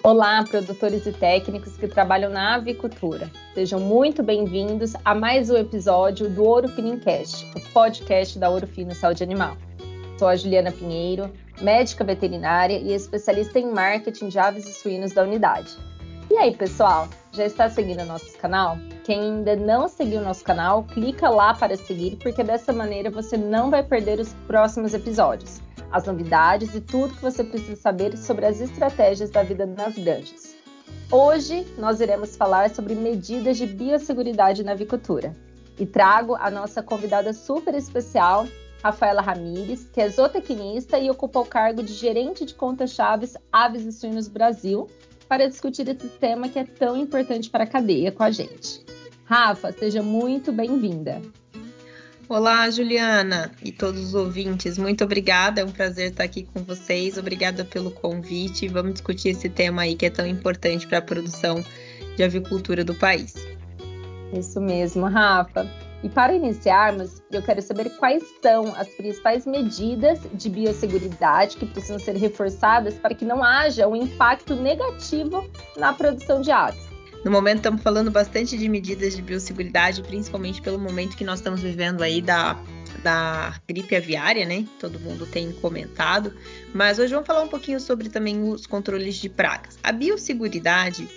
Olá, produtores e técnicos que trabalham na avicultura. Sejam muito bem-vindos a mais um episódio do Ouro Fino-Cast, o podcast da Ouro Fino Saúde Animal. Sou a Juliana Pinheiro, médica veterinária e especialista em marketing de aves e suínos da unidade. E aí, pessoal, já está seguindo o nosso canal? Quem ainda não seguiu o nosso canal, clica lá para seguir, porque dessa maneira você não vai perder os próximos episódios, as novidades e tudo que você precisa saber sobre as estratégias da vida nas granjas. Hoje nós iremos falar sobre medidas de biosseguridade na avicultura e trago a nossa convidada super especial, Rafaela Ramires, que é zootecnista e ocupa o cargo de gerente de contas-chaves Aves e Suínos Brasil, para discutir esse tema que é tão importante para a cadeia com a gente. Rafa, seja muito bem-vinda. Olá, Juliana e todos os ouvintes, muito obrigada, é um prazer estar aqui com vocês, obrigada pelo convite, vamos discutir esse tema aí que é tão importante para a produção de avicultura do país. Isso mesmo, Rafa. E para iniciarmos, eu quero saber quais são as principais medidas de biosseguridade que precisam ser reforçadas para que não haja um impacto negativo na produção de aves. No momento estamos falando bastante de medidas de biosseguridade, principalmente pelo momento que nós estamos vivendo aí da gripe aviária, né? Todo mundo tem comentado. Mas hoje vamos falar um pouquinho sobre também os controles de pragas. A biosseguridade,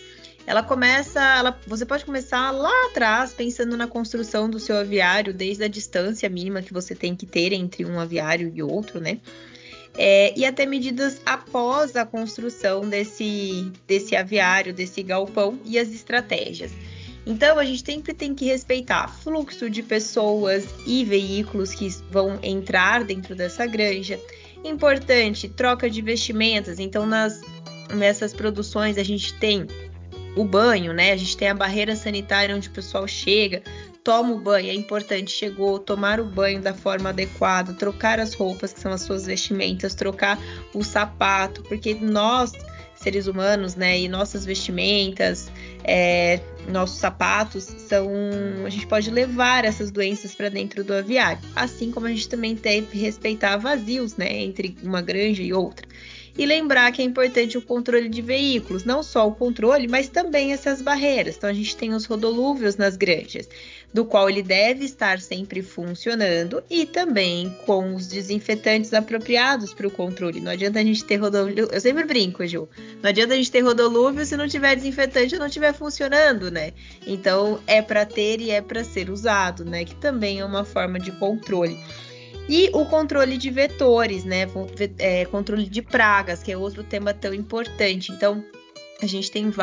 você pode começar lá atrás, pensando na construção do seu aviário, desde a distância mínima que você tem que ter entre um aviário e outro, né? E até medidas após a construção desse aviário, desse galpão e as estratégias. Então, a gente sempre tem que respeitar fluxo de pessoas e veículos que vão entrar dentro dessa granja. Importante, troca de vestimentas. Então, nessas produções, a gente tem o banho, né? A gente tem a barreira sanitária onde o pessoal chega, toma o banho, é importante, chegou, tomar o banho da forma adequada, trocar as roupas que são as suas vestimentas, trocar o sapato, porque nós, seres humanos, né, e nossas vestimentas, nossos sapatos, a gente pode levar essas doenças para dentro do aviário, assim como a gente também tem que respeitar vazios, né, entre uma granja e outra. E lembrar que é importante o controle de veículos, não só o controle, mas também essas barreiras. Então, a gente tem os rodolúvios nas granjas, do qual ele deve estar sempre funcionando e também com os desinfetantes apropriados para o controle. Não adianta a gente ter rodolúvio, eu sempre brinco, Ju, não adianta a gente ter rodolúvio se não tiver desinfetante ou não estiver funcionando, né? Então, é para ter e é para ser usado, né? Que também é uma forma de controle. E o controle de vetores, né? Controle de pragas, que é outro tema tão importante. Então, a gente tem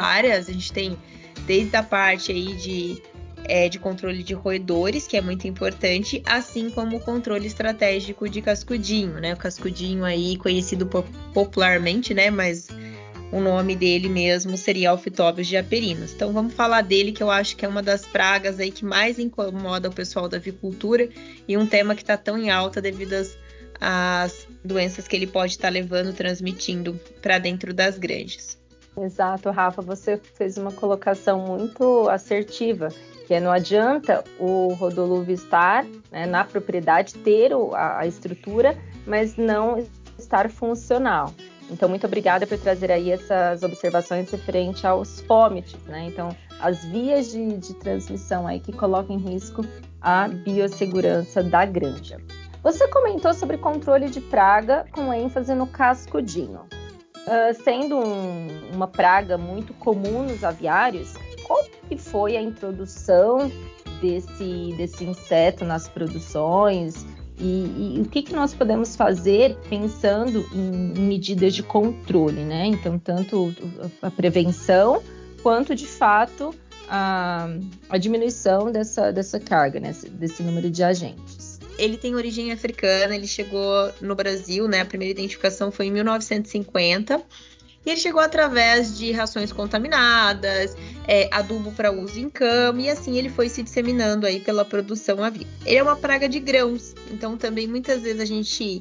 desde a parte aí de controle de roedores, que é muito importante, assim como o controle estratégico de cascudinho, né? O cascudinho aí conhecido popularmente, né? Mas o nome dele mesmo seria Alfitóbios diaperinos. Então vamos falar dele, que eu acho que é uma das pragas aí que mais incomoda o pessoal da avicultura e um tema que está tão em alta devido às doenças que ele pode estar levando, transmitindo para dentro das granjas. Exato, Rafa, você fez uma colocação muito assertiva, que não adianta o rodolúvio estar, né, na propriedade, ter a estrutura, mas não estar funcional. Então, muito obrigada por trazer aí essas observações referente aos fômites, né? Então, as vias de transmissão aí que colocam em risco a biossegurança da granja. Você comentou sobre controle de praga com ênfase no cascudinho. Sendo uma praga muito comum nos aviários, qual que foi a introdução desse inseto nas produções? E o que nós podemos fazer pensando em medidas de controle, né? Então, tanto a prevenção quanto, de fato, a diminuição dessa carga, né? Desse número de agentes. Ele tem origem africana, ele chegou no Brasil, né? A primeira identificação foi em 1950. E ele chegou através de rações contaminadas, adubo para uso em campo, e assim ele foi se disseminando aí pela produção avícola. Ele é uma praga de grãos, então também muitas vezes a gente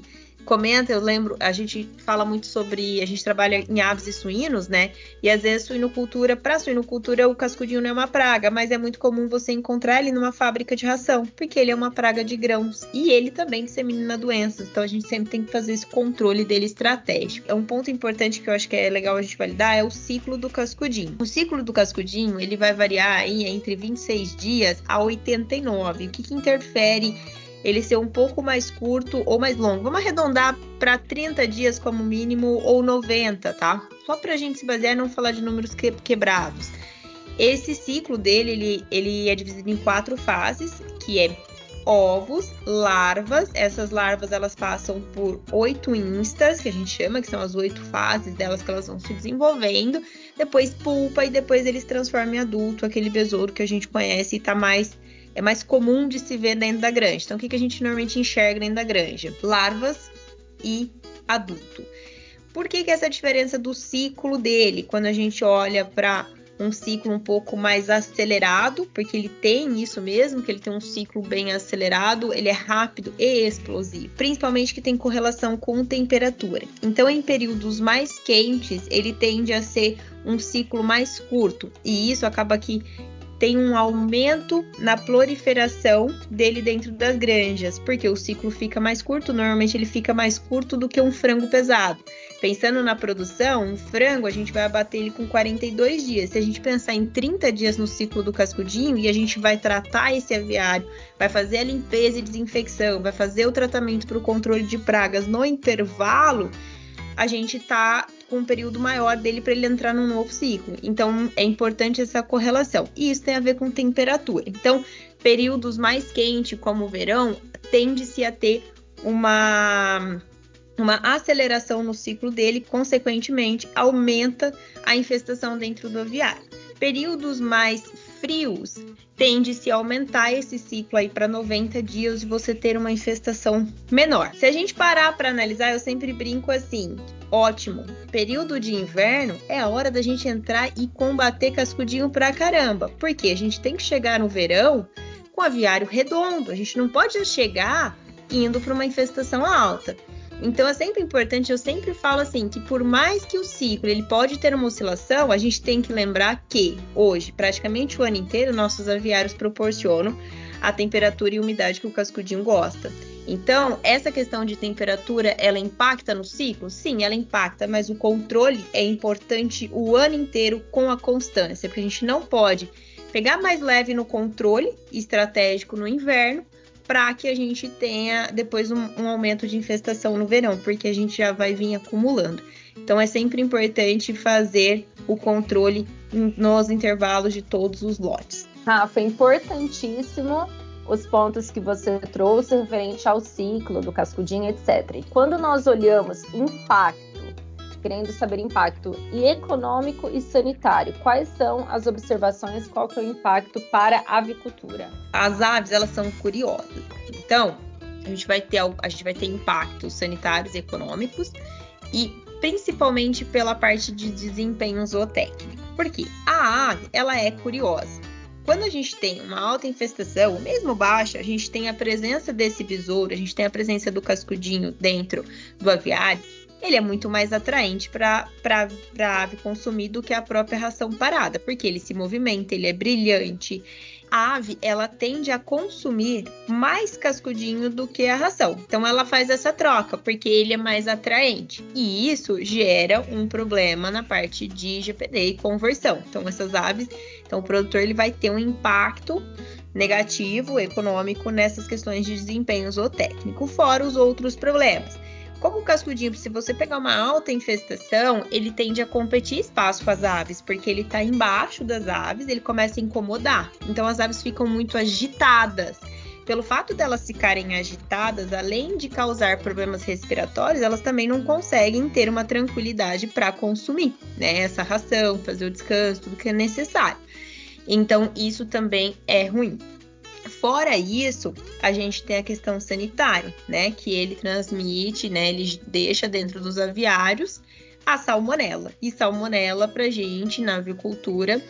comenta, eu lembro, a gente fala muito sobre, a gente trabalha em aves e suínos, né? E às vezes para suinocultura o cascudinho não é uma praga, mas é muito comum você encontrar ele numa fábrica de ração, porque ele é uma praga de grãos e ele também dissemina doenças. Então a gente sempre tem que fazer esse controle dele estratégico. É um ponto importante que eu acho que é legal a gente validar, é o ciclo do cascudinho. O ciclo do cascudinho, ele vai variar aí entre 26 dias a 89. O que interfere ele ser um pouco mais curto ou mais longo? Vamos arredondar para 30 dias como mínimo ou 90, tá? Só para a gente se basear e não falar de números quebrados. Esse ciclo dele, ele é dividido em 4 fases, que é ovos, larvas. Essas larvas, elas passam por 8 instas, que a gente chama, que são as 8 fases delas que elas vão se desenvolvendo. Depois pulpa e depois eles transformam em adulto, aquele besouro que a gente conhece e é mais comum de se ver dentro da granja. Então, o que a gente normalmente enxerga dentro da granja? Larvas e adulto. Por que essa diferença do ciclo dele, quando a gente olha para um ciclo um pouco mais acelerado? Porque ele tem isso mesmo, que ele tem um ciclo bem acelerado, ele é rápido e explosivo, principalmente que tem correlação com temperatura. Então, em períodos mais quentes, ele tende a ser um ciclo mais curto, e isso acaba que tem um aumento na proliferação dele dentro das granjas, porque o ciclo fica mais curto, normalmente ele fica mais curto do que um frango pesado. Pensando na produção, um frango a gente vai abater ele com 42 dias. Se a gente pensar em 30 dias no ciclo do cascudinho e a gente vai tratar esse aviário, vai fazer a limpeza e desinfecção, vai fazer o tratamento para o controle de pragas no intervalo, a gente está com um período maior dele para ele entrar num novo ciclo. Então, é importante essa correlação. E isso tem a ver com temperatura. Então, períodos mais quentes, como o verão, tende-se a ter uma aceleração no ciclo dele, consequentemente, aumenta a infestação dentro do aviário. Períodos mais frios, tende-se a aumentar esse ciclo aí para 90 dias e você ter uma infestação menor. Se a gente parar para analisar, eu sempre brinco assim, ótimo, período de inverno é a hora da gente entrar e combater cascudinho pra caramba, porque a gente tem que chegar no verão com aviário redondo, a gente não pode chegar indo para uma infestação alta. Então é sempre importante, eu sempre falo assim, que por mais que o ciclo ele pode ter uma oscilação, a gente tem que lembrar que hoje, praticamente o ano inteiro, nossos aviários proporcionam a temperatura e umidade que o cascudinho gosta. Então, essa questão de temperatura, ela impacta no ciclo? Sim, ela impacta, mas o controle é importante o ano inteiro com a constância, porque a gente não pode pegar mais leve no controle estratégico no inverno, para que a gente tenha depois um aumento de infestação no verão, porque a gente já vai vir acumulando. Então, é sempre importante fazer o controle nos intervalos de todos os lotes. Rafa, importantíssimo os pontos que você trouxe referente ao ciclo do cascudinho, etc. E quando nós olhamos impacto, querendo saber impacto e econômico e sanitário, quais são as observações, qual que é o impacto para a avicultura? As aves, elas são curiosas. Então, a gente vai ter impactos sanitários e econômicos e principalmente pela parte de desempenho zootécnico. Por quê? A ave, ela é curiosa. Quando a gente tem uma alta infestação, mesmo baixa, a gente tem a presença desse besouro, a gente tem a presença do cascudinho dentro do aviário, ele é muito mais atraente para a ave consumir do que a própria ração parada, porque ele se movimenta, ele é brilhante. A ave, ela tende a consumir mais cascudinho do que a ração. Então, ela faz essa troca, porque ele é mais atraente. E isso gera um problema na parte de GPD e conversão. Então, essas aves, o produtor ele vai ter um impacto negativo, econômico, nessas questões de desempenho zootécnico, fora os outros problemas. Como o cascudinho, se você pegar uma alta infestação, ele tende a competir espaço com as aves, porque ele está embaixo das aves, ele começa a incomodar. Então as aves ficam muito agitadas. Pelo fato delas ficarem agitadas, além de causar problemas respiratórios, elas também não conseguem ter uma tranquilidade para consumir, né? Essa ração, fazer o descanso, tudo que é necessário. Então isso também é ruim. Fora isso, a gente tem a questão sanitária, né? Que ele transmite, né? Ele deixa dentro dos aviários a salmonela. E salmonela, pra gente, na avicultura,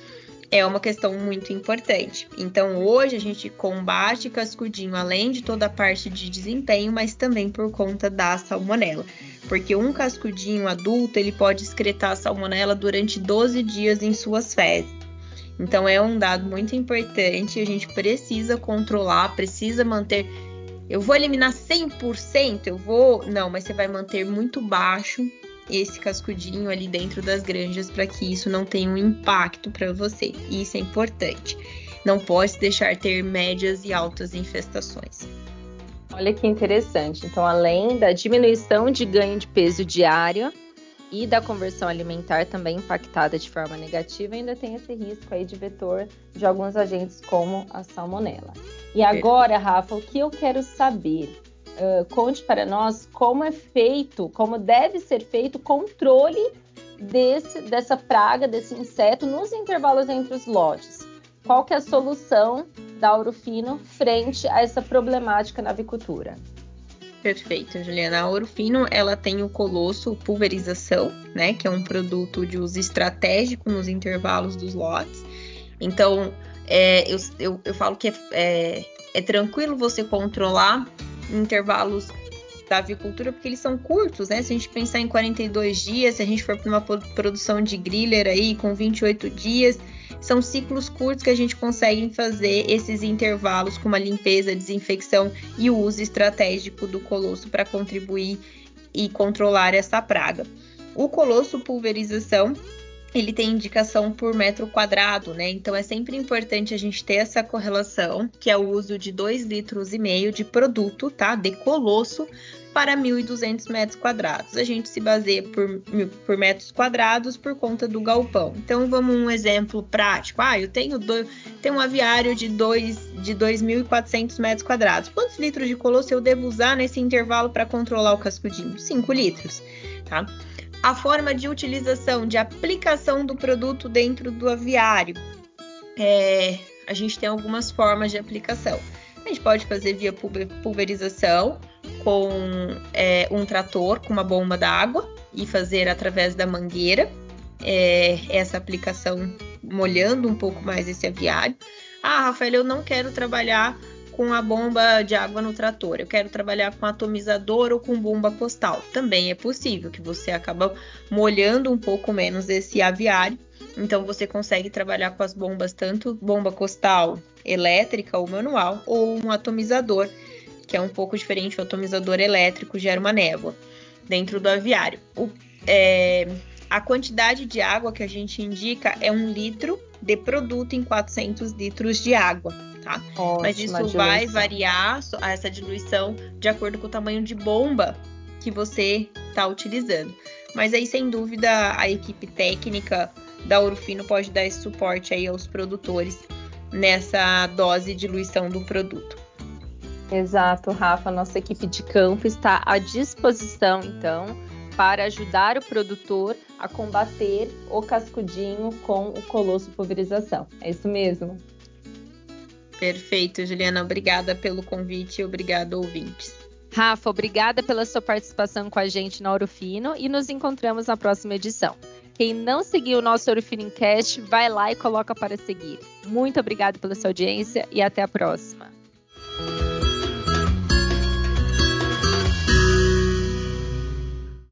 é uma questão muito importante. Então, hoje a gente combate cascudinho, além de toda a parte de desempenho, mas também por conta da salmonela. Porque um cascudinho adulto, ele pode excretar a salmonela durante 12 dias em suas fezes. Então, é um dado muito importante, a gente precisa controlar, precisa manter... Eu vou eliminar 100%? Não, mas você vai manter muito baixo esse cascudinho ali dentro das granjas para que isso não tenha um impacto para você. Isso é importante. Não pode deixar ter médias e altas infestações. Olha que interessante. Então, além da diminuição de ganho de peso diário e da conversão alimentar também impactada de forma negativa, ainda tem esse risco aí de vetor de alguns agentes como a salmonela. E agora, Rafa, o que eu quero saber? Conte para nós como é feito, como deve ser feito o controle dessa praga, desse inseto nos intervalos entre os lotes. Qual que é a solução da Ouro Fino frente a essa problemática na avicultura? Perfeito, Juliana. A Ouro Fino, ela tem o Colosso pulverização, né, que é um produto de uso estratégico nos intervalos dos lotes. Então, eu falo que é tranquilo você controlar intervalos da avicultura, porque eles são curtos, né? Se a gente pensar em 42 dias, se a gente for para uma produção de griller aí com 28 dias, são ciclos curtos que a gente consegue fazer esses intervalos com uma limpeza, desinfecção e o uso estratégico do colosso para contribuir e controlar essa praga. O colosso pulverização, ele tem indicação por metro quadrado, né? Então é sempre importante a gente ter essa correlação, que é o uso de 2,5 litros de produto, tá? De colosso para 1.200 metros quadrados. A gente se baseia por metros quadrados por conta do galpão. Então vamos um exemplo prático. Eu tenho um aviário de 2.400 metros quadrados. Quantos litros de colosso eu devo usar nesse intervalo para controlar o cascudinho? 5 litros, tá? A forma de utilização, de aplicação do produto dentro do aviário. A gente tem algumas formas de aplicação. A gente pode fazer via pulverização com um trator, com uma bomba d'água e fazer através da mangueira essa aplicação molhando um pouco mais esse aviário. Rafael, eu não quero trabalhar com a bomba de água no trator, eu quero trabalhar com atomizador ou com bomba costal. Também é possível que você acaba molhando um pouco menos esse aviário, então você consegue trabalhar com as bombas, tanto bomba costal elétrica ou manual, ou um atomizador, que é um pouco diferente. O atomizador elétrico gera uma névoa dentro do aviário. A quantidade de água que a gente indica é 1 litro de produto em 400 litros de água. Tá? Mas isso vai variar, essa diluição, de acordo com o tamanho de bomba que você está utilizando. Mas aí, sem dúvida, a equipe técnica da Ouro Fino pode dar esse suporte aí aos produtores nessa dose de diluição do produto. Exato, Rafa. Nossa equipe de campo está à disposição, então, para ajudar o produtor a combater o cascudinho com o colosso pulverização. É isso mesmo? Perfeito, Juliana. Obrigada pelo convite e obrigada, ouvintes. Rafa, obrigada pela sua participação com a gente na Ouro Fino e nos encontramos na próxima edição. Quem não seguiu o nosso Ouro Fino Cast, vai lá e coloca para seguir. Muito obrigada pela sua audiência e até a próxima.